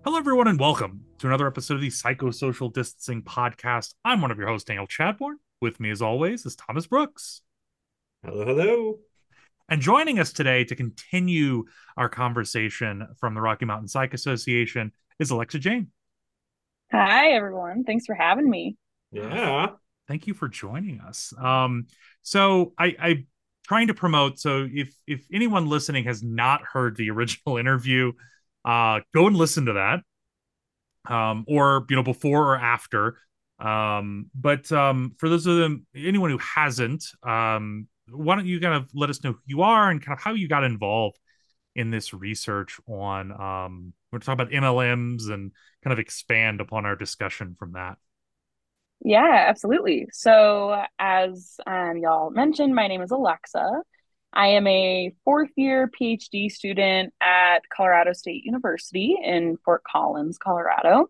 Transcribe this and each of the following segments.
Hello, everyone, and welcome to another episode of the Psychosocial Distancing Podcast. I'm one of your hosts, Daniel Chadbourne. With me, as always, is Thomas Brooks. Hello, hello. And joining us today to continue our conversation from the Rocky Mountain Psych Association is Alexa Jane. Hi, everyone. Thanks for having me. Yeah. Thank you for joining us. So I trying to promote. So if anyone listening has not heard the original interview, go and listen to that. Or before or after. But for those of them, anyone who hasn't, why don't you kind of let us know who you are and kind of how you got involved in this research on we're talking about MLMs and kind of expand upon our discussion from that. Yeah, absolutely. So, as y'all mentioned, my name is Alexa. I am a fourth year PhD student at Colorado State University in Fort Collins, Colorado.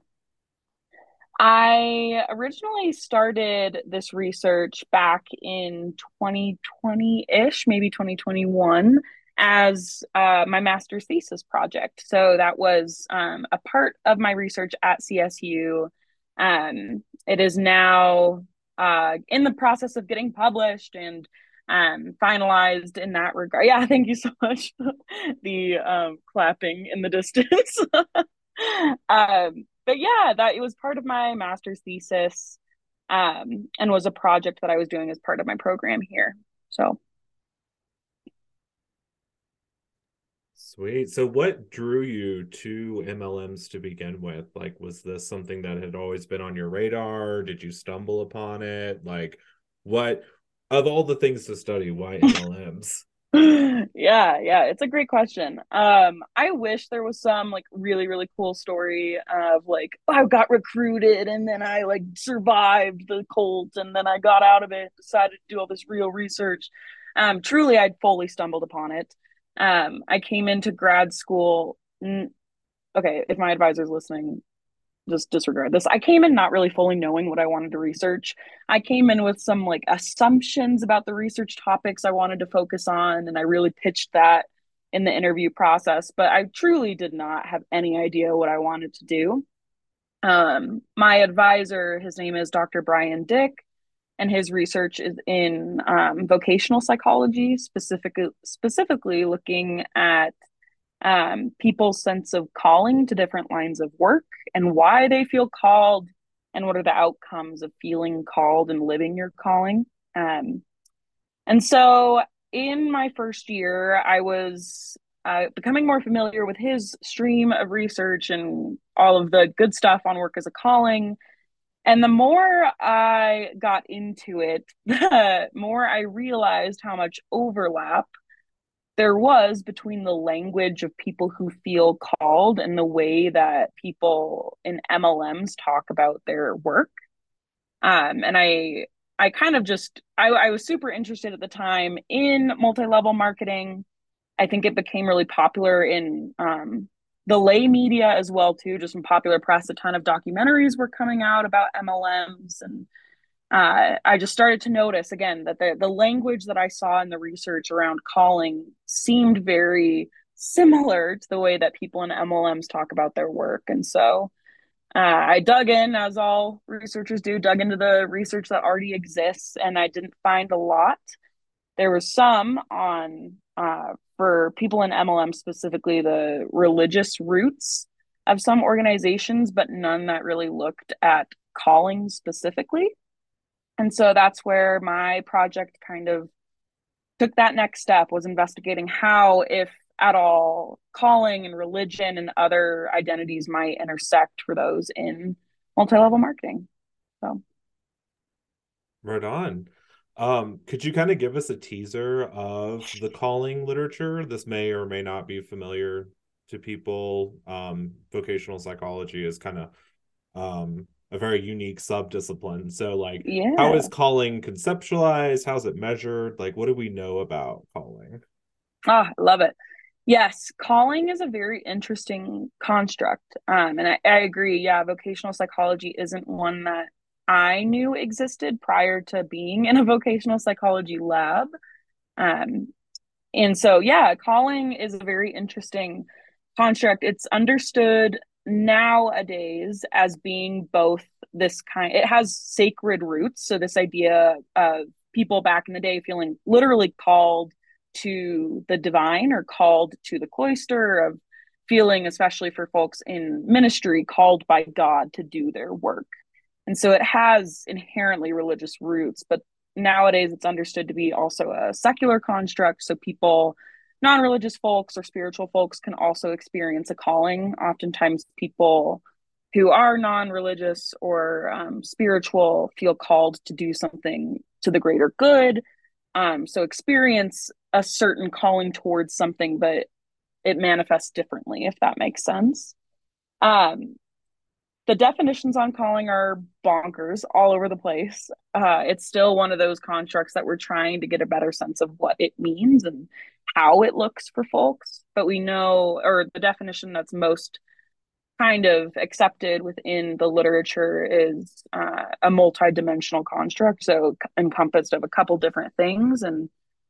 I originally started this research back in 2020-ish, maybe 2021, as my master's thesis project. So that was a part of my research at CSU. It is now in the process of getting published and finalized in that regard. Yeah, thank you so much. The clapping in the distance. But yeah, that it was part of my master's thesis, and was a project that I was doing as part of my program here. So Sweet. So what drew you to MLMs to begin with? Like, was this something that had always been on your radar? Did you stumble upon it? Like, what of all the things to study, why MLMs? yeah, it's a great question. I wish there was some like really, really cool story of like, oh, I got recruited and then I like survived the cult and then I got out of it, decided to do all this real research. Truly, I'd fully stumbled upon it. I came into grad school. Okay, if my advisor's listening, just disregard this. I came in not really fully knowing what I wanted to research. I came in with some like assumptions about the research topics I wanted to focus on, and I really pitched that in the interview process, but I truly did not have any idea what I wanted to do. My advisor, his name is Dr. Brian Dick, and his research is in vocational psychology, specifically looking at people's sense of calling to different lines of work and why they feel called and what are the outcomes of feeling called and living your calling. And so in my first year, I was becoming more familiar with his stream of research and all of the good stuff on work as a calling. And the more I got into it, the more I realized how much overlap there was between the language of people who feel called and the way that people in MLMs talk about their work. And I kind of just I was super interested at the time in multi-level marketing. I think it became really popular in the lay media as well too, just in popular press. A ton of documentaries were coming out about MLMs, and I just started to notice again that the language that I saw in the research around calling seemed very similar to the way that people in MLMs talk about their work. And so I dug in, as all researchers do, dug into the research that already exists, and I didn't find a lot. There was some on, for people in MLM, specifically the religious roots of some organizations, but none that really looked at calling specifically. And so that's where my project kind of took that next step, was investigating how, if at all, calling and religion and other identities might intersect for those in multi-level marketing. So Right on. Could you kind of give us a teaser of the calling literature? This may or may not be familiar to people. Vocational psychology is kind of a very unique subdiscipline. So, like, how is yeah. calling conceptualized? How's it measured? Like, what do we know about calling? I love it. Yes, calling is a very interesting construct. And I agree. Yeah, vocational psychology isn't one that I knew existed prior to being in a vocational psychology lab. Um, and so, yeah, calling is a very interesting construct. It's understood nowadays as being both this kind, it has sacred roots. So this idea of people back in the day feeling literally called to the divine or called to the cloister, of feeling, especially for folks in ministry, called by God to do their work. And so it has inherently religious roots, but nowadays it's understood to be also a secular construct. So people, non-religious folks or spiritual folks, can also experience a calling. Oftentimes people who are non-religious or spiritual feel called to do something to the greater good. So experience a certain calling towards something, but it manifests differently, if that makes sense. Um, the definitions on calling are bonkers all over the place. It's still one of those constructs that we're trying to get a better sense of what it means and how it looks for folks. But we know, or the definition that's most kind of accepted within the literature is a multi-dimensional construct, so encompassed of a couple different things. And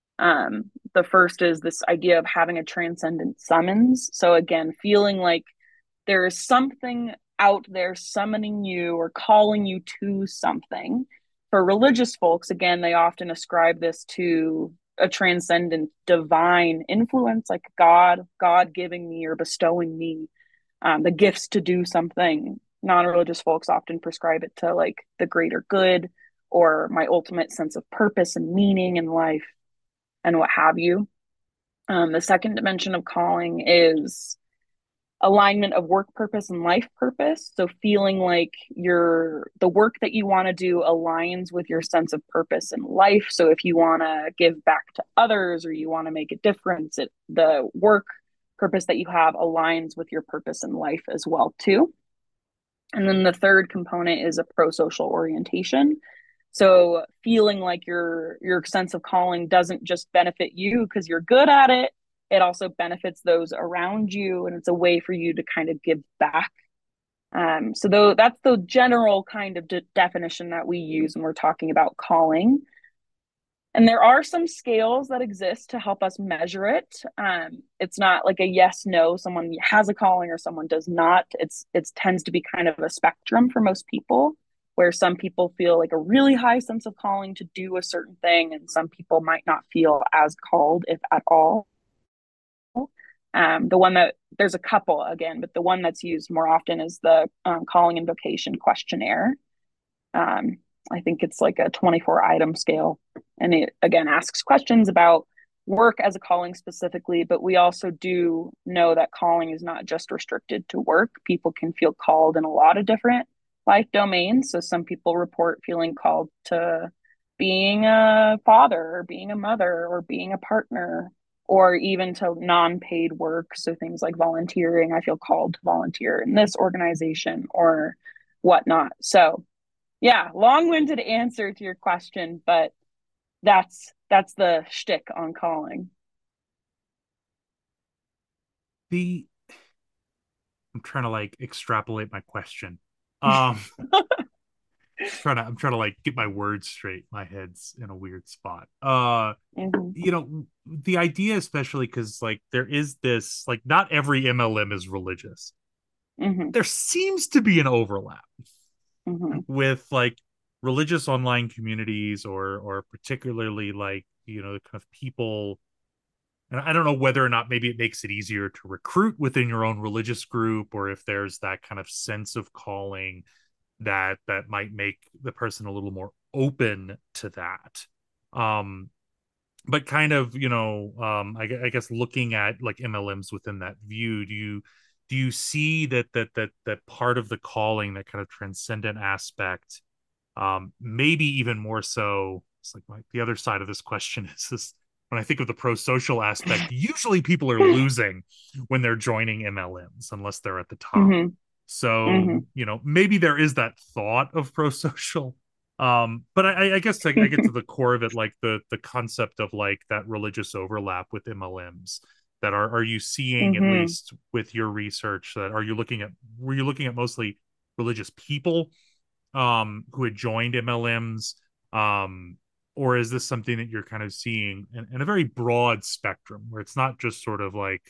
the first is this idea of having a transcendent summons. So again, feeling like there is something out there summoning you or calling you to something. For religious folks, again, they often ascribe this to a transcendent divine influence, like God giving me or bestowing me the gifts to do something. Non-religious folks often prescribe it to like the greater good or my ultimate sense of purpose and meaning in life and what have you. The second dimension of calling is alignment of work purpose and life purpose. So feeling like the work that you want to do aligns with your sense of purpose in life. So if you want to give back to others or you want to make a difference, the work purpose that you have aligns with your purpose in life as well too. And then the third component is a pro-social orientation. So feeling like your sense of calling doesn't just benefit you because you're good at it, it also benefits those around you, and it's a way for you to kind of give back. So though that's the general kind of definition that we use when we're talking about calling. And there are some scales that exist to help us measure it. It's not like a yes, no, someone has a calling or someone does not. It tends to be kind of a spectrum for most people, where some people feel like a really high sense of calling to do a certain thing, and some people might not feel as called, if at all. The one that there's a couple again, but the one that's used more often is the calling and vocation questionnaire. I think it's like a 24 item scale. And it again asks questions about work as a calling specifically, but we also do know that calling is not just restricted to work. People can feel called in a lot of different life domains. So some people report feeling called to being a father or being a mother or being a partner or even to non-paid work. So things like volunteering, I feel called to volunteer in this organization or whatnot. So yeah, long-winded answer to your question, but that's the shtick on calling. I'm trying to like extrapolate my question. I'm trying to like get my words straight. My head's in a weird spot. Mm-hmm. You know, the idea, especially because like there is this, like, not every MLM is religious. Mm-hmm. There seems to be an overlap Mm-hmm. with like religious online communities or particularly like, you know, kind of people. And I don't know whether or not maybe it makes it easier to recruit within your own religious group, or if there's that kind of sense of calling that might make the person a little more open to that. Um, but kind of, you know, I guess looking at like MLMs within that view, do you see that part of the calling, that kind of transcendent aspect, maybe even more so? It's like the other side of this question is this: when I think of the pro-social aspect, usually people are losing when they're joining MLMs unless they're at the top. Mm-hmm. So, Mm-hmm. you know, maybe there is that thought of pro-social. But I guess I get to the core of it, like the concept of like that religious overlap with MLMs. That are you seeing, at Mm-hmm. least with your research, that were you looking at mostly religious people who had joined MLMs, um or is this something that you're kind of seeing in a very broad spectrum, where it's not just sort of like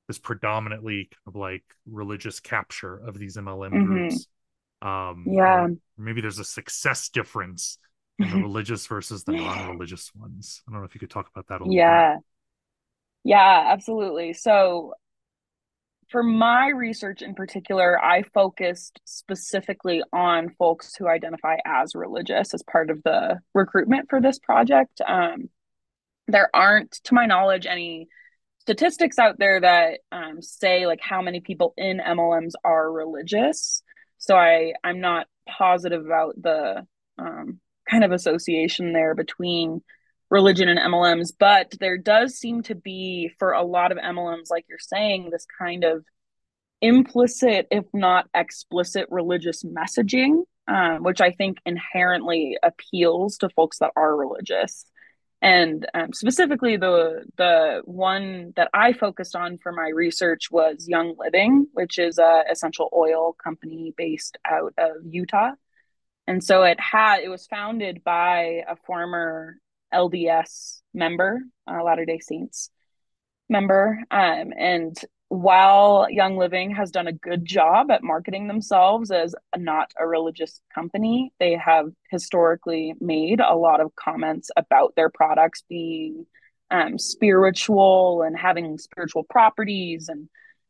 this predominantly kind of like religious capture of these MLM Mm-hmm. groups. Yeah. Or maybe there's a success difference in the religious versus the non-religious ones. I don't know if you could talk about that a little bit. Yeah. Yeah, absolutely. So for my research in particular, I focused specifically on folks who identify as religious as part of the recruitment for this project. There aren't, to my knowledge, any statistics out there that say like how many people in MLMs are religious. So I'm not positive about the kind of association there between religion and MLMs, but there does seem to be for a lot of MLMs, like you're saying, this kind of implicit, if not explicit, religious messaging, which I think inherently appeals to folks that are religious. And specifically, the one that I focused on for my research was Young Living, which is a essential oil company based out of Utah. And so it was founded by a former LDS member, Latter Day Saints member. And while Young Living has done a good job at marketing themselves as not a religious company, they have historically made a lot of comments about their products being spiritual and having spiritual properties. And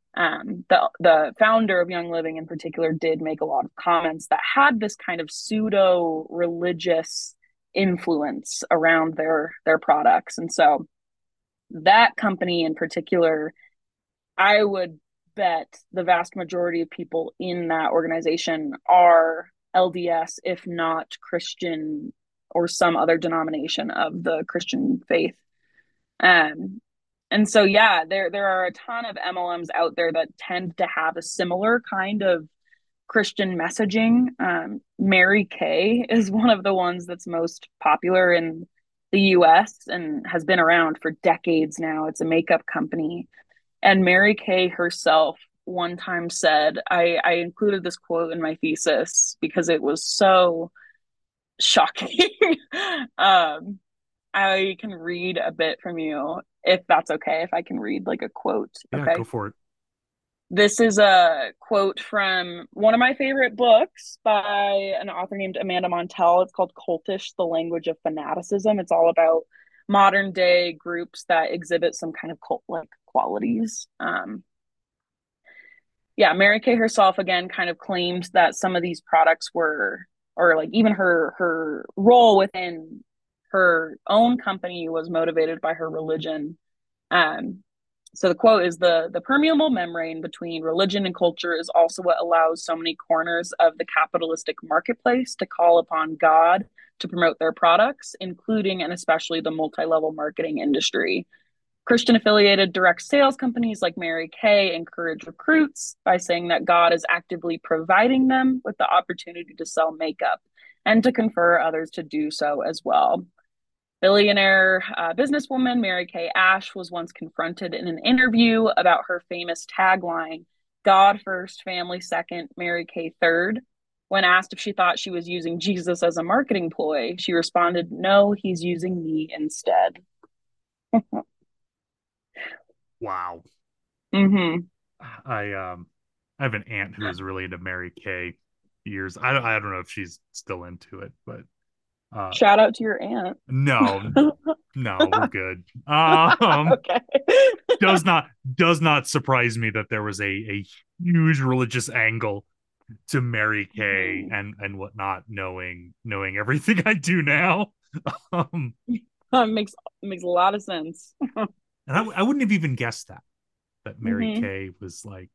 the founder of Young Living in particular did make a lot of comments that had this kind of pseudo religious influence around their products. And so that company in particular, I would bet the vast majority of people in that organization are LDS, if not Christian or some other denomination of the Christian faith. Um, and so, yeah, there are a ton of MLMs out there that tend to have a similar kind of Christian messaging. Mary Kay is one of the ones that's most popular in the US and has been around for decades now. It's a makeup company. And Mary Kay herself one time said, I included this quote in my thesis because it was so shocking. um, I can read a bit from you if that's okay, if I can read like a quote. Yeah, go Okay. for it. This is a quote from one of my favorite books by an author named Amanda Montell. It's called Cultish, The Language of Fanaticism. It's all about modern day groups that exhibit some kind of cult like qualities. Yeah, Mary Kay herself again kind of claimed that some of these products were, or like even her role within her own company was motivated by her religion. Um, so the quote is the permeable membrane between religion and culture is also what allows so many corners of the capitalistic marketplace to call upon God to promote their products, including and especially the multi-level marketing industry. Christian affiliated direct sales companies like Mary Kay encourage recruits by saying that God is actively providing them with the opportunity to sell makeup and to confer others to do so as well. Billionaire businesswoman Mary Kay Ash was once confronted in an interview about her famous tagline, God first, family second, Mary Kay third. When asked if she thought she was using Jesus as a marketing ploy, she responded, no, he's using me instead. Wow. Mm-hmm. I have an aunt who was really into Mary Kay years. I don't know if she's still into it, but Shout out to your aunt. no, no, we're good. Okay. Does not surprise me that there was a huge religious angle to Mary Kay Mhm. and whatnot, knowing everything I do now. um, Makes a lot of sense. and I wouldn't have even guessed that Mary Hmm. Kay was like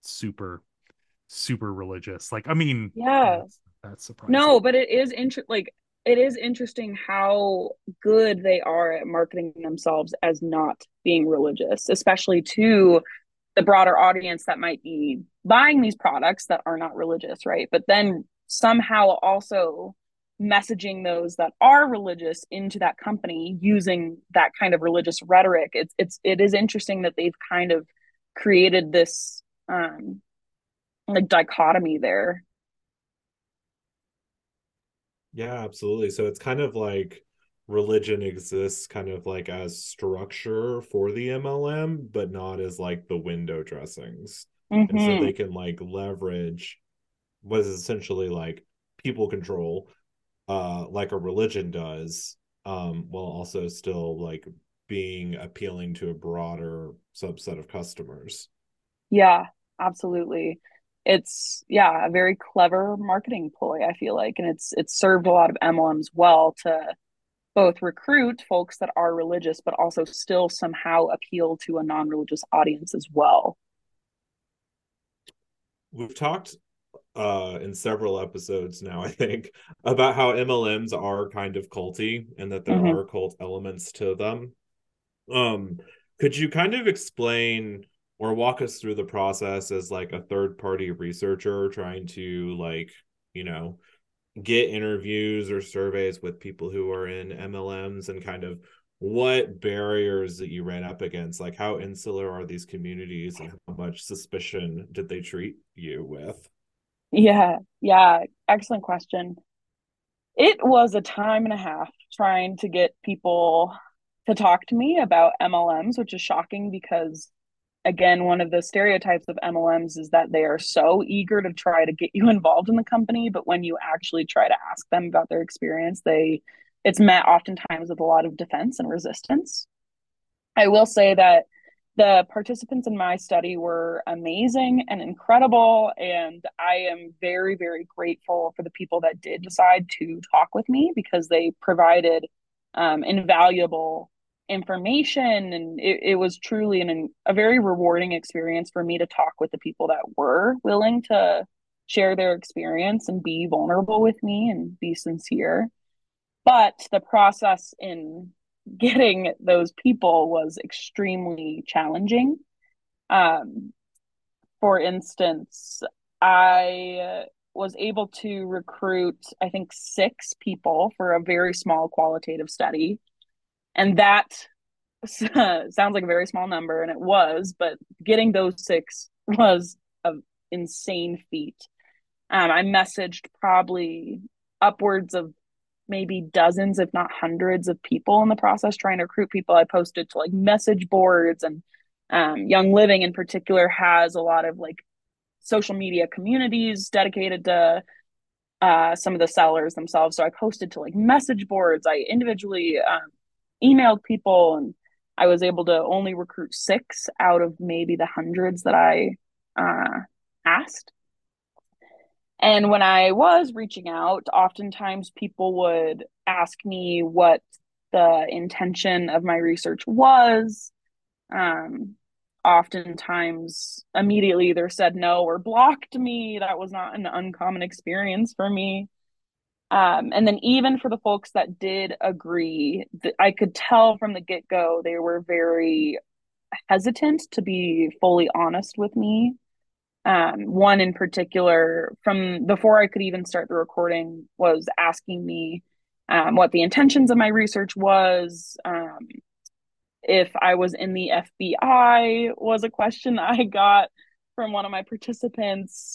super religious. Like, I mean, Yeah. that's surprising. No, but it is interesting how good they are at marketing themselves as not being religious, especially to the broader audience that might be buying these products that are not religious, right? But then somehow also messaging those that are religious into that company using that kind of religious rhetoric. It is interesting that they've kind of created this like dichotomy there. Yeah, absolutely. So it's kind of like religion exists kind of like as structure for the MLM, but not as like the window dressings. And so Mm-hmm. they can like leverage what is essentially like people control, like a religion does, while also still like being appealing to a broader subset of customers. Yeah, absolutely. It's yeah, a very clever marketing ploy, I feel like, and it's served a lot of MLMs well to both recruit folks that are religious, but also still somehow appeal to a non-religious audience as well. We've talked in several episodes now, I think, about how MLMs are kind of culty and that there Mm-hmm. are cult elements to them. Um, could you kind of explain or walk us through the process as like a third party researcher trying to like, you know, get interviews or surveys with people who are in MLMs and kind of what barriers that you ran up against? Like how insular are these communities and how much suspicion did they treat you with? Yeah, yeah, excellent question. It was a time and a half trying to get people to talk to me about MLMs, which is shocking because, again, one of the stereotypes of MLMs is that they are so eager to try to get you involved in the company, but when you actually try to ask them about their experience, it's met oftentimes with a lot of defense and resistance. I will say that the participants in my study were amazing and incredible. And I am very, very grateful for the people that did decide to talk with me because they provided invaluable information. And it was truly a very rewarding experience for me to talk with the people that were willing to share their experience and be vulnerable with me and be sincere. But the process in getting those people was extremely challenging. Um, for instance, I was able to recruit, I think, 6 people for a very small qualitative study. And that sounds like a very small number, and it was, but getting those 6 was an insane feat. I messaged probably upwards of maybe dozens, if not hundreds, of people in the process trying to recruit people. I posted to like message boards, and Young Living in particular has a lot of like social media communities dedicated to some of the sellers themselves. So I posted to like message boards. I individually emailed people, and I was able to only recruit 6 out of maybe the hundreds that I asked. And when I was reaching out, oftentimes people would ask me what the intention of my research was. Um, Oftentimes, immediately either said no or blocked me. That was not an uncommon experience for me. And then, even for the folks that did agree, I could tell from the get go they were very hesitant to be fully honest with me. One in particular, from before I could even start the recording, was asking me what the intentions of my research was. If I was in the FBI was a question I got from one of my participants.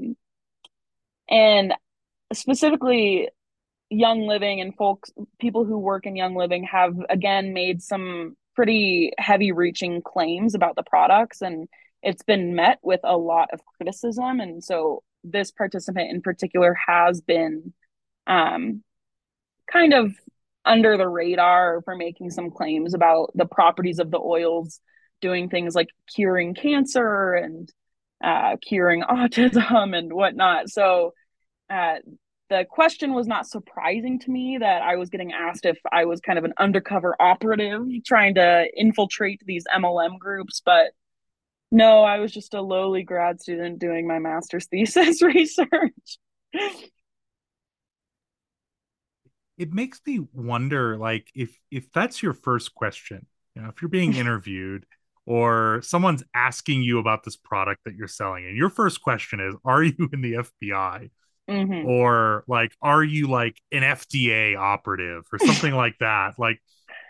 And specifically, Young Living and people who work in Young Living have again made some pretty heavy reaching claims about the products, and it's been met with a lot of criticism. And so this participant in particular has been um, kind of under the radar for making some claims about the properties of the oils doing things like curing cancer and curing autism and whatnot. So uh, the question was not surprising to me that I was getting asked if I was kind of an undercover operative trying to infiltrate these MLM groups, but no, I was just a lowly grad student doing my master's thesis research. It makes me wonder, like, if that's your first question, if you're being interviewed or someone's asking you about this product that you're selling, and your first question is, are you in the FBI? Mm-hmm. Or like, are you like an FDA operative or something like that? Like,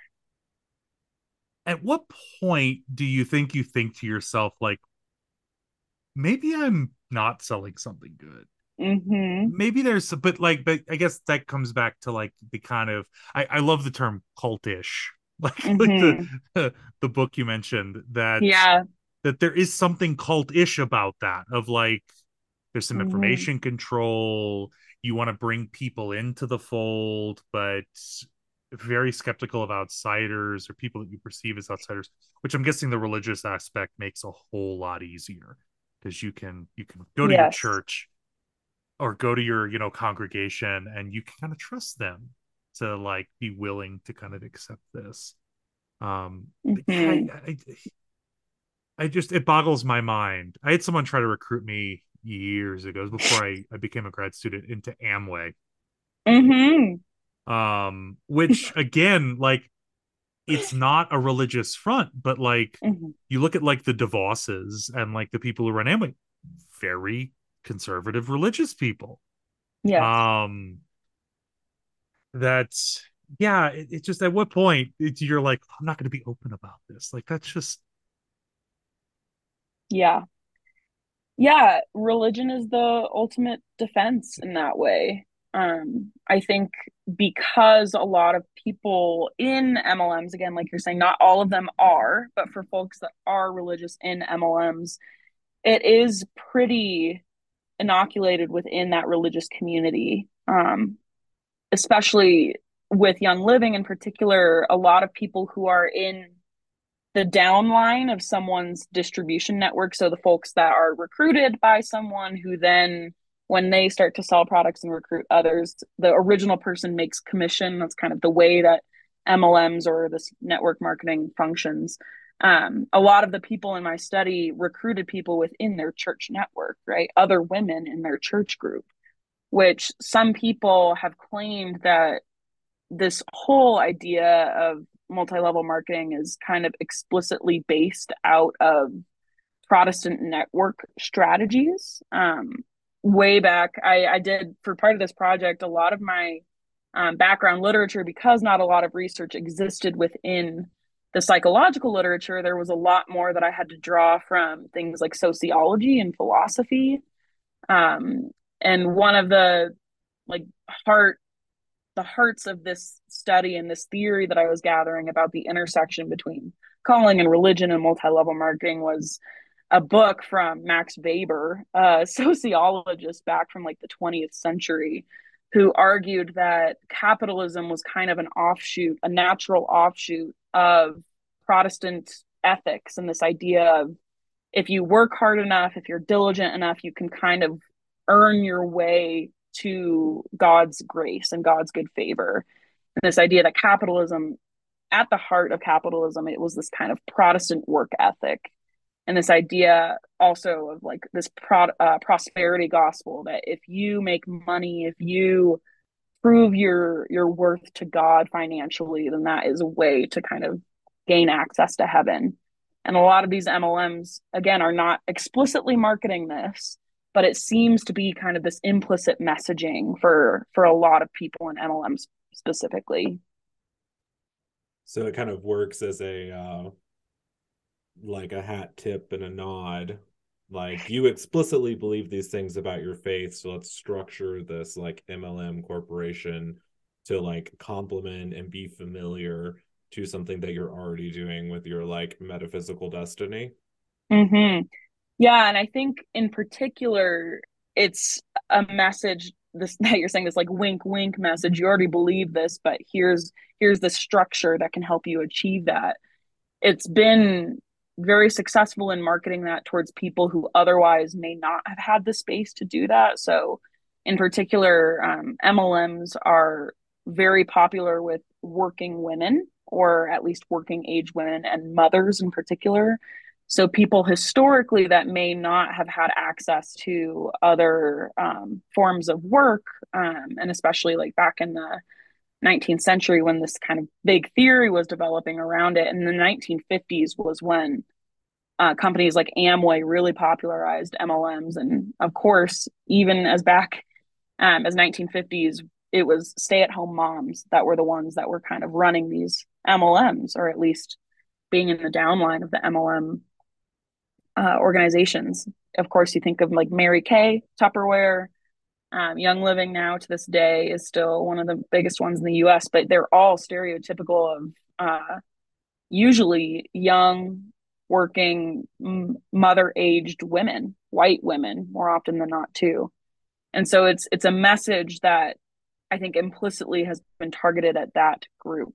at what point do you think to yourself, like, maybe I'm not selling something good? Mm-hmm. maybe there's, but I guess that comes back to like the kind of, I love the term cultish, like Mm-hmm. the book you mentioned, Yeah. that there is something cultish about that, of like there's some Mm-hmm. information control, you want to bring people into the fold, but very skeptical of outsiders or people that you perceive as outsiders, which I'm guessing the religious aspect makes a whole lot easier, because you can go to your Yes. church or go to your congregation, and you can kind of trust them to like be willing to kind of accept this. But yeah, Mm-hmm. I just, it boggles my mind. I had someone try to recruit me years ago, before I became a grad student, into Amway. Mm-hmm. Which again, like, it's not a religious front, but like Mm-hmm. you look at like the DeVosses and like the people who run Amway, very conservative religious people. Yes. Um, that's, yeah, it just, at what point you're like, I'm not going to be open about this. Like, that's just, Yeah. Yeah, religion is the ultimate defense in that way. I think because a lot of people in MLMs, again, like you're saying, not all of them are, but for folks that are religious in MLMs, it is pretty inoculated within that religious community. Especially with Young Living in particular, a lot of people who are in the downline of someone's distribution network. So the folks that are recruited by someone who then, when they start to sell products and recruit others, the original person makes commission. That's kind of the way that MLMs or this network marketing functions. A lot of the people in my study recruited people within their church network, right? Other women in their church group, which some people have claimed that this whole idea of multi-level marketing is kind of explicitly based out of Protestant network strategies. Way back, I did, for part of this project, a lot of my background literature, because not a lot of research existed within the psychological literature. There was a lot more that I had to draw from things like sociology and philosophy. Um, and one of like heart the hearts of this study and this theory that I was gathering about the intersection between calling and religion and multi-level marketing was a book from Max Weber, a sociologist back from like the 20th century, who argued that capitalism was kind of an offshoot, a natural offshoot of Protestant ethics, and this idea of if you work hard enough, if you're diligent enough, you can kind of earn your way to God's grace and God's good favor. And this idea that capitalism, at the heart of capitalism, it was this kind of Protestant work ethic. And this idea also of like this prosperity gospel, that if you make money, if you prove your worth to God financially, then that is a way to kind of gain access to heaven. And a lot of these MLMs, again, are not explicitly marketing this, but it seems to be kind of this implicit messaging for a lot of people in MLMs specifically. So it kind of works as a like a hat tip and a nod. Like, you explicitly believe these things about your faith, so let's structure this like MLM corporation to like complement and be familiar to something that you're already doing with your like metaphysical destiny. Mm-hmm. Yeah, and I think in particular, it's a message this that you're saying, this like wink wink message. You already believe this, but here's the structure that can help you achieve that. It's been very successful in marketing that towards people who otherwise may not have had the space to do that. So, in particular, MLMs are very popular with working women, or at least working age women and mothers in particular. So, people historically that may not have had access to other forms of work, and especially like back in the 19th century when this kind of big theory was developing around it. In the 1950s was when companies like Amway really popularized MLMs. And of course, even as back as 1950s, it was stay-at-home moms that were the ones that were kind of running these MLMs, or at least being in the downline of the MLM organizations. Of course, you think of like Mary Kay, Tupperware, Young Living now to this day is still one of the biggest ones in the US, but they're all stereotypical of usually young, working, mother aged women, white women, more often than not, too. And so it's a message that I think implicitly has been targeted at that group.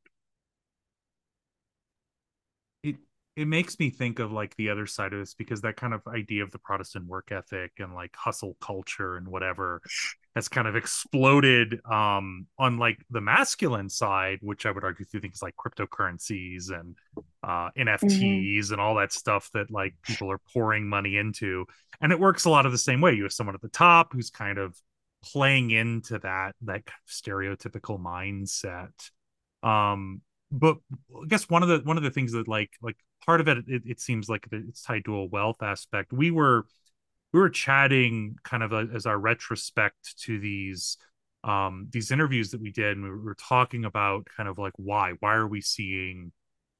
it it makes me think of like the other side of this, because that kind of idea of the Protestant work ethic and like hustle culture and whatever has kind of exploded on like the masculine side, which I would argue through things like cryptocurrencies and Mm-hmm. NFTs and all that stuff that like people are pouring money into. And it works a lot of the same way. You have someone at the top who's kind of playing into that kind of stereotypical mindset. But I guess one of the things that like part of it seems like it's tied to a wealth aspect. We were chatting kind of as our retrospect to these interviews that we did, and we were talking about kind of like why are we seeing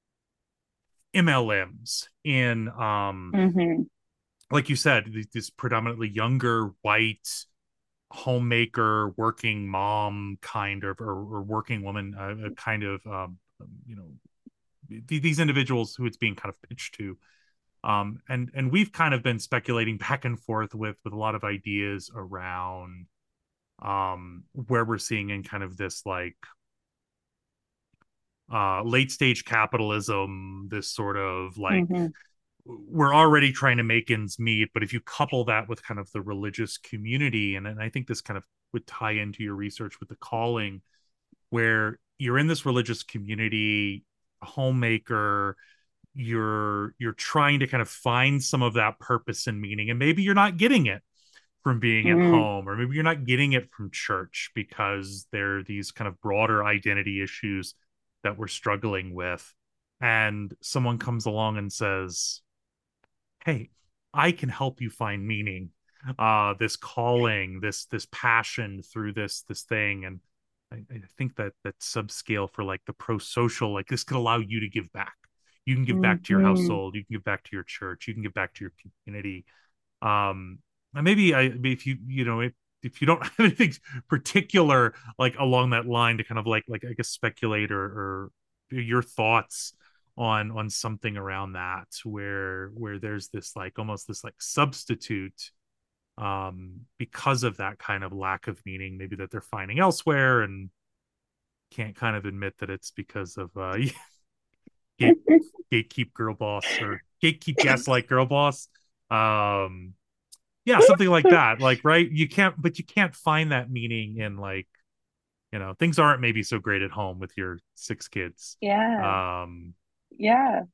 MLMs in Mm-hmm. like you said, this predominantly younger white homemaker working mom kind of, or working woman kind of you know these individuals who it's being kind of pitched to. And we've kind of been speculating back and forth with a lot of ideas around where we're seeing in kind of this like late stage capitalism, this sort of like Mm-hmm. we're already trying to make ends meet, but if you couple that with kind of the religious community, and I think this kind of would tie into your research with the calling, where you're in this religious community, a homemaker, you're trying to kind of find some of that purpose and meaning, and maybe you're not getting it from being at Mm-hmm. home, or maybe you're not getting it from church because there are these kind of broader identity issues that we're struggling with, and someone comes along and says, hey, I can help you find meaning, this calling, this passion through this thing. And I think that subscale for like the pro-social, like this could allow you to give back. You can give back to your Mm-hmm. household, you can give back to your church, you can give back to your community. And maybe if if you don't have anything particular like along that line to kind of like I guess speculate, or your thoughts on something around that, where there's this like almost this like substitute, because of that kind of lack of meaning maybe that they're finding elsewhere, and can't kind of admit that it's because of gate gatekeep girl boss, or gatekeep gaslight girl boss. um yeah, something like that, like, right, you can't find that meaning in like, things aren't maybe so great at home with your 6 kids. Yeah. um Yeah.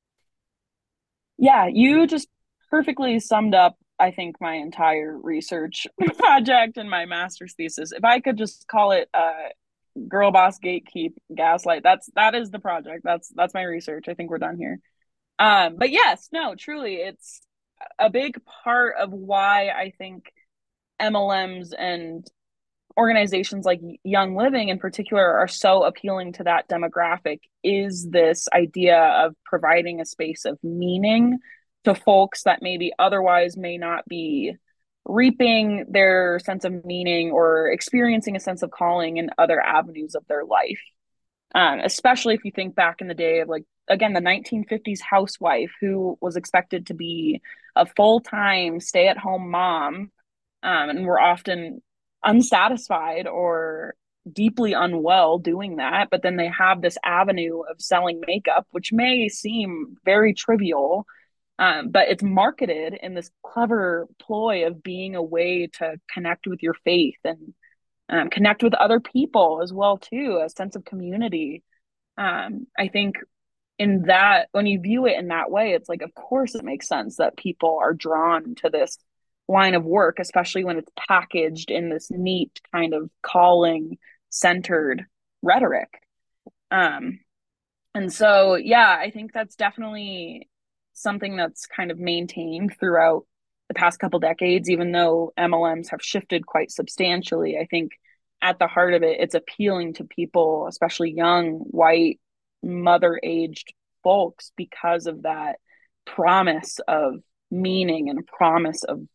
Yeah. You just perfectly summed up, I think, my entire research project and my master's thesis. If I could just call it girl boss gatekeep gaslight, that is the project. That's my research. I think we're done here. But yes, no, truly, it's a big part of why I think MLMs and organizations like Young Living in particular are so appealing to that demographic is this idea of providing a space of meaning to folks that maybe otherwise may not be reaping their sense of meaning or experiencing a sense of calling in other avenues of their life. Especially if you think back in the day of, like, again, the 1950s housewife who was expected to be a full-time stay-at-home mom, and were often unsatisfied or deeply unwell doing that. But then they have this avenue of selling makeup, which may seem very trivial, but it's marketed in this clever ploy of being a way to connect with your faith and connect with other people as well too, a sense of community. I think in that, when you view it in that way, it's like, of course it makes sense that people are drawn to this line of work, especially when it's packaged in this neat kind of calling centered rhetoric. um and so, yeah, I think that's definitely something that's kind of maintained throughout the past couple decades, even though MLMs have shifted quite substantially. I think at the heart of it, it's appealing to people, especially young, white, mother aged folks, because of that promise of meaning and promise of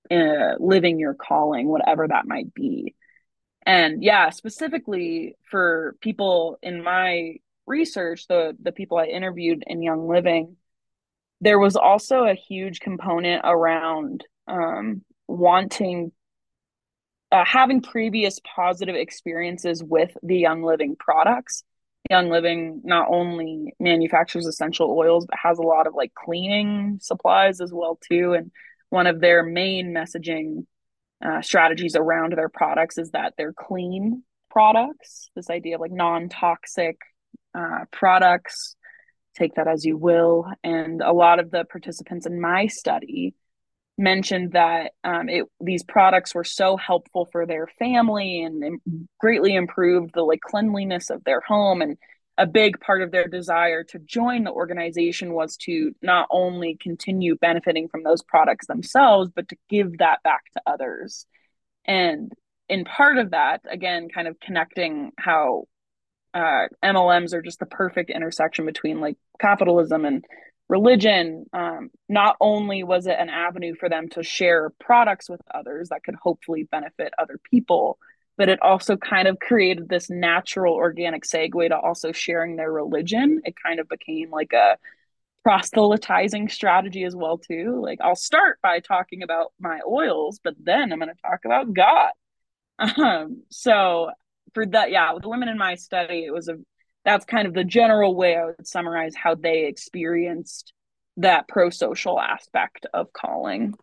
living your calling, whatever that might be. And yeah, specifically for people in my research, the people I interviewed in Young Living, there was also a huge component around wanting having previous positive experiences with the Young Living products. Young Living not only manufactures essential oils, but has a lot of like cleaning supplies as well too. And one of their main messaging strategies around their products is that they're clean products. This idea of like non-toxic products, take that as you will. And a lot of the participants in my study mentioned that these products were so helpful for their family and greatly improved the like cleanliness of their home. And a big part of their desire to join the organization was to not only continue benefiting from those products themselves, but to give that back to others. And in part of that, again, kind of connecting how MLMs are just the perfect intersection between like capitalism and religion. Not only was it an avenue for them to share products with others that could hopefully benefit other people, but it also kind of created this natural organic segue to also sharing their religion. It kind of became like a proselytizing strategy as well too. Like I'll start by talking about my oils, but then I'm going to talk about God. So for that, yeah, with the women in my study, that's kind of the general way I would summarize how they experienced that pro-social aspect of calling.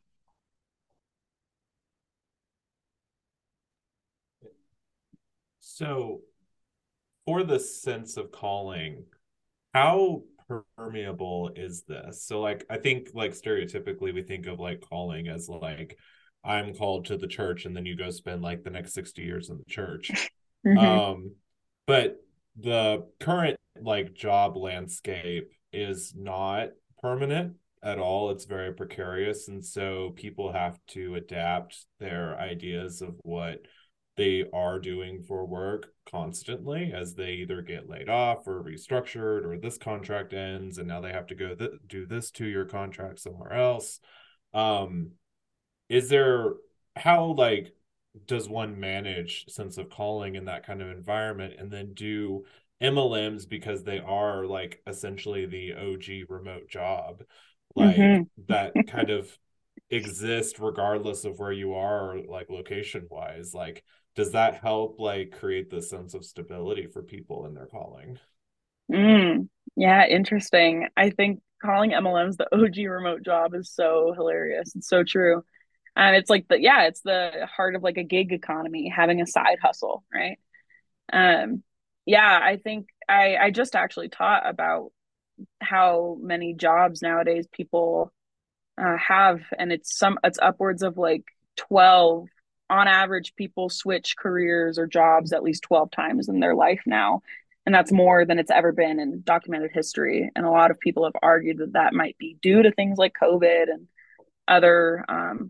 So for the sense of calling, how permeable is this? So like I think like stereotypically we think of like calling as like I'm called to the church and then you go spend like the next 60 years in the church. Mm-hmm. But the current like job landscape is not permanent at all. It's very precarious. And so people have to adapt their ideas of what they are doing for work constantly as they either get laid off or restructured or this contract ends and now they have to go do this 2-year contract somewhere else. Um, is there how like does one manage sense of calling in that kind of environment and then do MLMs because they are like essentially the OG remote job like Mm-hmm. that kind of exist regardless of where you are like location wise, like does that help like create the sense of stability for people in their calling? Yeah, interesting. I think calling MLMs the OG remote job is so hilarious. It's so true. And it's like it's the heart of like a gig economy, having a side hustle, right? Um, yeah, I think I just actually taught about how many jobs nowadays people have, and it's upwards of like 12 on average. People switch careers or jobs at least 12 times in their life now, and that's more than it's ever been in documented history. And a lot of people have argued that that might be due to things like COVID and other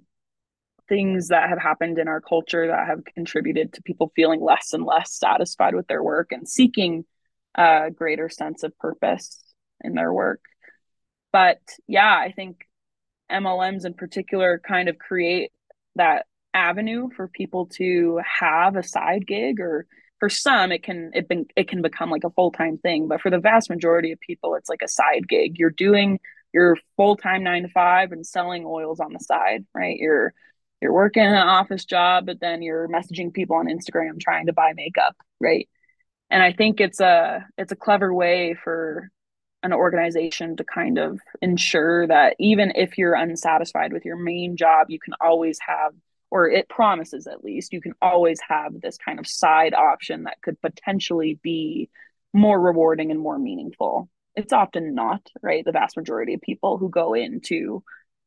things that have happened in our culture that have contributed to people feeling less and less satisfied with their work and seeking a greater sense of purpose in their work. But yeah, I think MLMs in particular kind of create that avenue for people to have a side gig, or for some it can become like a full-time thing, but for the vast majority of people it's like a side gig. You're doing your full-time 9 to 5 and selling oils on the side, right? You're working an office job, but then you're messaging people on Instagram trying to buy makeup, right? And I think it's a clever way for an organization to kind of ensure that even if you're unsatisfied with your main job, you can always have, or it promises at least, you can always have this kind of side option that could potentially be more rewarding and more meaningful. It's often not, right? The vast majority of people who go into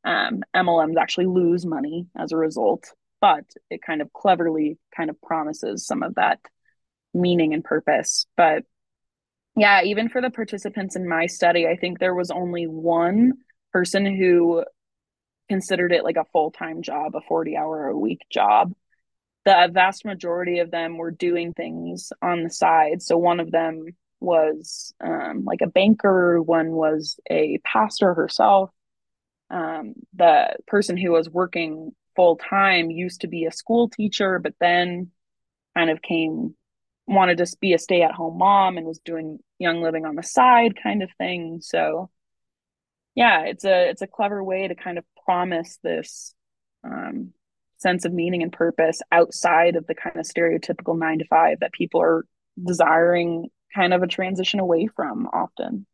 MLMs actually lose money as a result, but it kind of cleverly kind of promises some of that meaning and purpose. But yeah, even for the participants in my study, I think there was only one person who considered it like a full-time job, a 40-hour a week job. The vast majority of them were doing things on the side. So one of them was like a banker, one was a pastor herself. The person who was working full time used to be a school teacher, but then kind of wanted to be a stay at home mom and was doing Young Living on the side kind of thing. So yeah, it's a clever way to kind of promise this sense of meaning and purpose outside of the kind of stereotypical 9 to 5 that people are desiring kind of a transition away from often.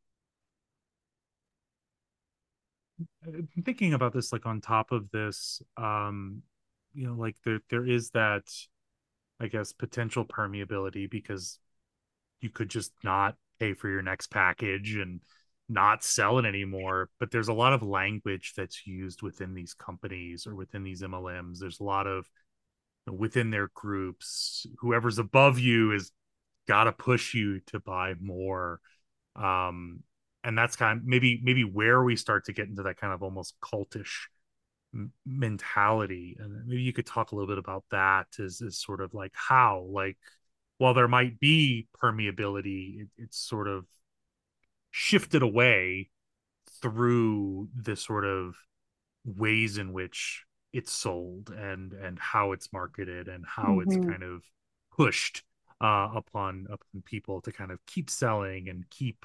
I'm thinking about this, like on top of this, like there is that, I guess, potential permeability, because you could just not pay for your next package and not sell it anymore. But there's a lot of language that's used within these companies or within these MLMs. There's a lot of, within their groups, whoever's above you is got to push you to buy more. And that's kind of maybe where we start to get into that kind of almost cultish mentality. And maybe you could talk a little bit about that, is sort of like how, like, while there might be permeability, it's sort of shifted away through the sort of ways in which it's sold and how it's marketed and how it's Mm-hmm. kind of pushed upon people to kind of keep selling and keep.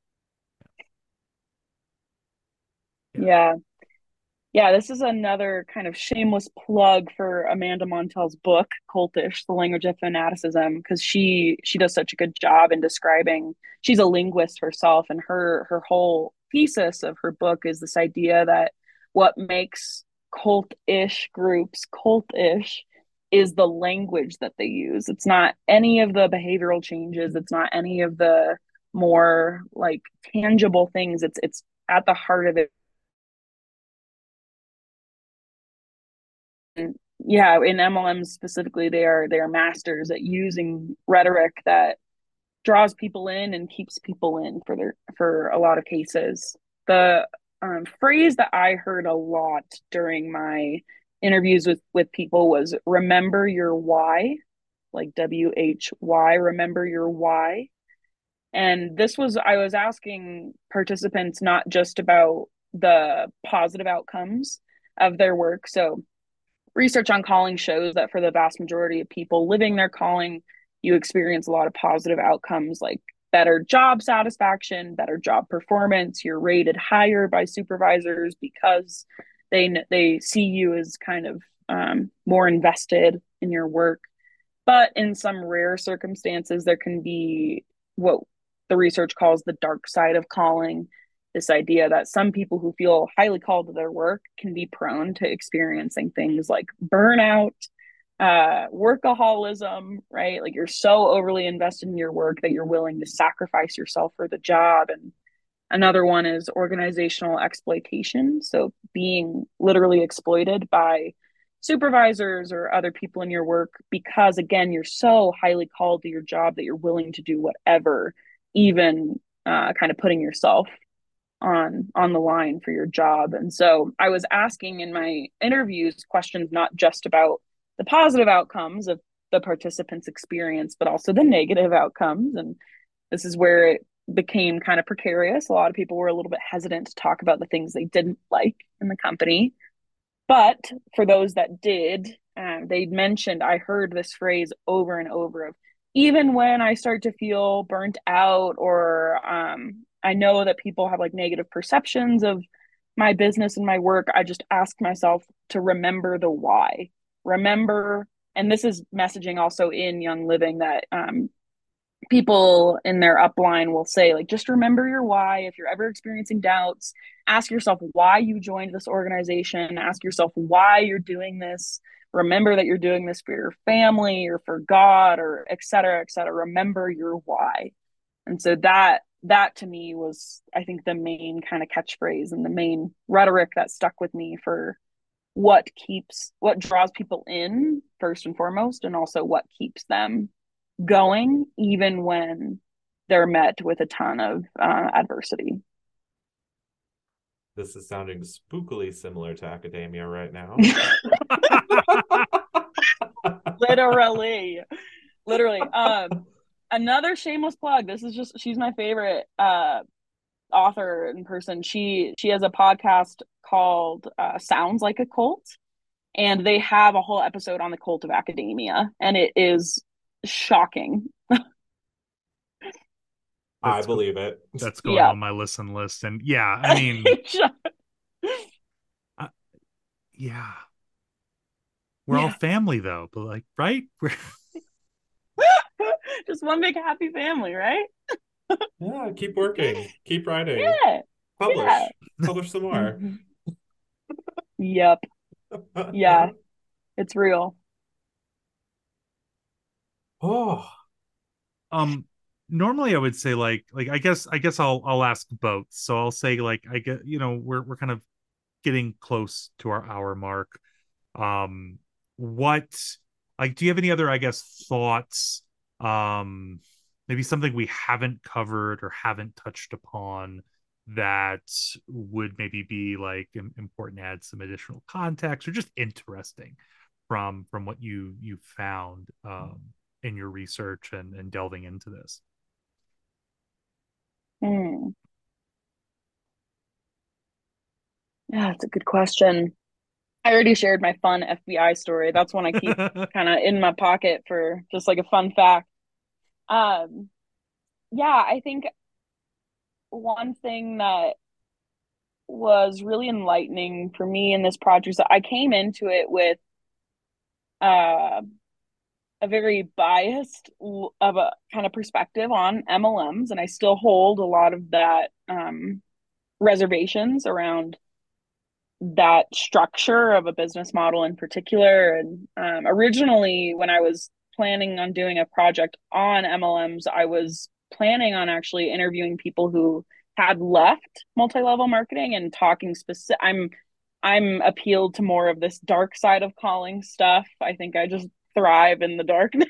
Yeah. Yeah, this is another kind of shameless plug for Amanda Montell's book, Cultish, The Language of Fanaticism, because she does such a good job in describing, she's a linguist herself, and her whole thesis of her book is this idea that what makes cult-ish groups cult-ish is the language that they use. It's not any of the behavioral changes, it's not any of the more like tangible things. It's at the heart of it. Yeah, in MLMs specifically, they are masters at using rhetoric that draws people in and keeps people in for a lot of cases. The phrase that I heard a lot during my interviews with people was "remember your why," like WHY, remember your why. And this was, I was asking participants not just about the positive outcomes of their work. So research on calling shows that for the vast majority of people living their calling, you experience a lot of positive outcomes like better job satisfaction, better job performance. You're rated higher by supervisors because they see you as kind of more invested in your work. But in some rare circumstances, there can be what the research calls the dark side of calling. This idea that some people who feel highly called to their work can be prone to experiencing things like burnout, workaholism, right? Like you're so overly invested in your work that you're willing to sacrifice yourself for the job. And another one is organizational exploitation. So being literally exploited by supervisors or other people in your work because, again, you're so highly called to your job that you're willing to do whatever, even kind of putting yourself on the line for your job. And so I was asking in my interviews questions not just about the positive outcomes of the participants' experience, but also the negative outcomes. And this is where it became kind of precarious. A lot of people were a little bit hesitant to talk about the things they didn't like in the company. But for those that did, they mentioned, I heard this phrase over and over of, even when I start to feel burnt out, or I know that people have like negative perceptions of my business and my work, I just ask myself to remember the why. Remember, and this is messaging also in Young Living that people in their upline will say, like, just remember your why. If you're ever experiencing doubts, ask yourself why you joined this organization, ask yourself why you're doing this. Remember that you're doing this for your family or for God, or et cetera, et cetera. Remember your why. And so that to me was, I think, the main kind of catchphrase and the main rhetoric that stuck with me for what draws people in first and foremost, and also what keeps them going even when they're met with a ton of adversity. This is sounding spookily similar to academia right now. literally Another shameless plug, this is just, she's my favorite author in person. She has a podcast called Sounds Like a Cult, And they have a whole episode on the cult of academia, and it is shocking. I That's believe it. that's going Yeah. on my listen list. And yeah, I mean, uh, yeah, we're all Yeah. family though, but like, right? Just one big happy family, right? Yeah, keep working, keep writing, Yeah. Yeah. publish some more. Mhm. Yep. Yeah. It's real. Oh, um normally I would say like I guess I'll ask both. So I'll say like I get, we're kind of getting close to our hour mark. um what, like, do you have any other, I guess, thoughts, um maybe something we haven't covered or haven't touched upon that would maybe be like important to add some additional context or just interesting from what you found in your research and delving into this? Hmm. Yeah, that's a good question. I already shared my fun FBI story. That's one I keep kind of in my pocket for just like a fun fact. Um, yeah, I think one thing that was really enlightening for me in this project is that I came into it with uh, a very biased of a kind of perspective on MLMs, and I still hold a lot of that reservations around that structure of a business model in particular. And originally, when I was planning on doing a project on MLMs, I was planning on actually interviewing people who had left multi-level marketing and talking specific. I'm appealed to more of this dark side of calling stuff. I think I just thrive in the darkness.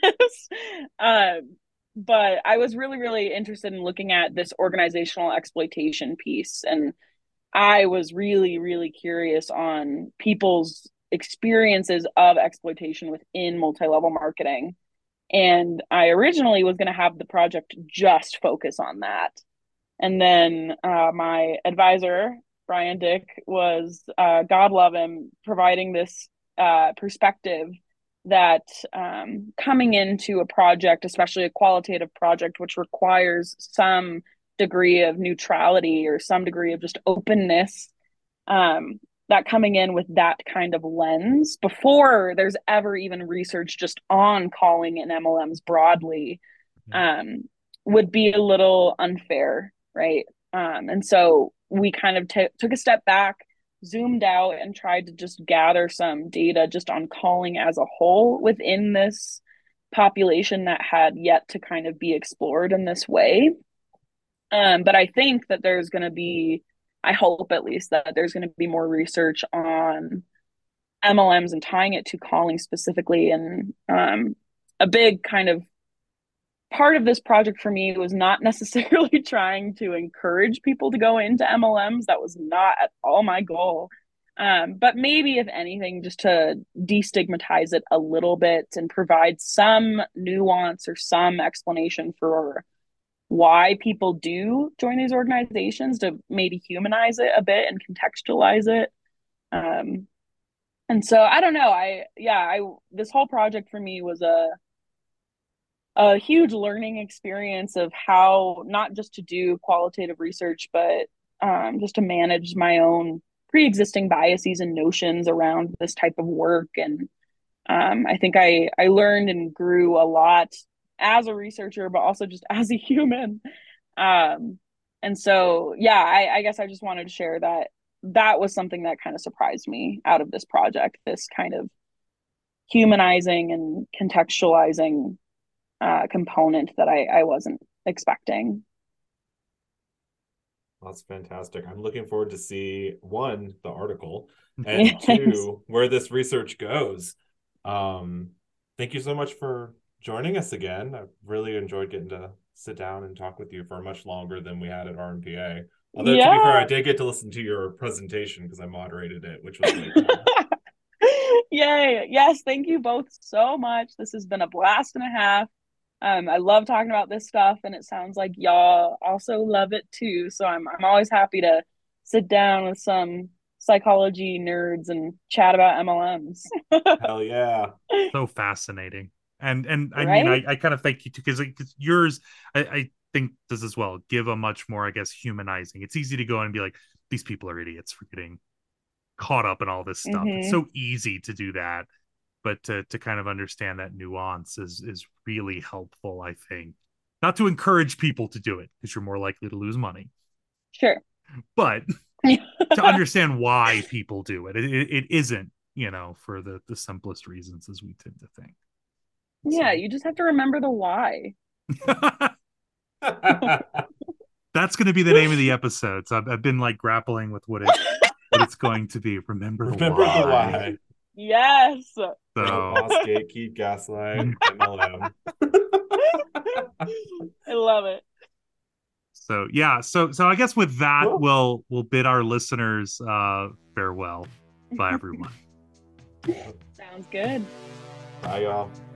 But I was really, really interested in looking at this organizational exploitation piece, and I was really, really curious on people's experiences of exploitation within multi level marketing. And I originally was going to have the project just focus on that. And then my advisor, Brian Dick, was, God love him, providing this perspective that coming into a project, especially a qualitative project, which requires some degree of neutrality or some degree of just openness, um, that coming in with that kind of lens before there's ever even research just on calling and MLMs broadly, Yeah. um, would be a little unfair, right? And so we kind of took a step back, zoomed out, and tried to just gather some data just on calling as a whole within this population that had yet to kind of be explored in this way. But I think that there's going to be, I hope at least, that there's going to be more research on MLMs and tying it to calling specifically. And a big kind of part of this project for me was not necessarily trying to encourage people to go into MLMs. That was not at all my goal. But maybe, if anything, just to destigmatize it a little bit and provide some nuance or some explanation for why people do join these organizations, to maybe humanize it a bit and contextualize it. Um, and so I don't know. I this whole project for me was a huge learning experience of how not just to do qualitative research, but just to manage my own pre-existing biases and notions around this type of work. And I think I learned and grew a lot as a researcher, but also just as a human. Um, and so, yeah, I guess I just wanted to share that that was something that kind of surprised me out of this project, this kind of humanizing and contextualizing component that I wasn't expecting. that's fantastic. I'm looking forward to see one, the article, and Yes. two, where this research goes. Um, Thank you so much for joining us again. I really enjoyed getting to sit down and talk with you for much longer than we had at RMPA. Although to be fair, I Yeah. did get to listen to your presentation because I moderated it, which was way cool. Yay. Yes, thank you both so much. This has been a blast and a half. I love talking about this stuff, and it sounds like y'all also love it too. So I'm always happy to sit down with psychology nerds and chat about MLMs. Hell yeah. So fascinating. And I mean, Right? I kind of thank you too, because yours, I think does as well. Give a much more, I guess, humanizing. It's easy to go and be like, these people are idiots for getting caught up in all this stuff. It's Mm-hmm. so easy to do that, but to kind of understand that nuance is really helpful, I think. Not to encourage people to do it, because you're more likely to lose money, Sure. but to understand why people do it. It isn't, for the simplest reasons as we tend to think. Yeah, you just have to remember the why. That's going to be the name of the episode. So I've been like grappling with what it's going to be. Remember the why. Yes. So Boss, gatekeep, gaslight, MLM. I love it. So yeah, so I guess with that, Cool. we'll bid our listeners farewell. Bye everyone. Sounds good. Bye, y'all.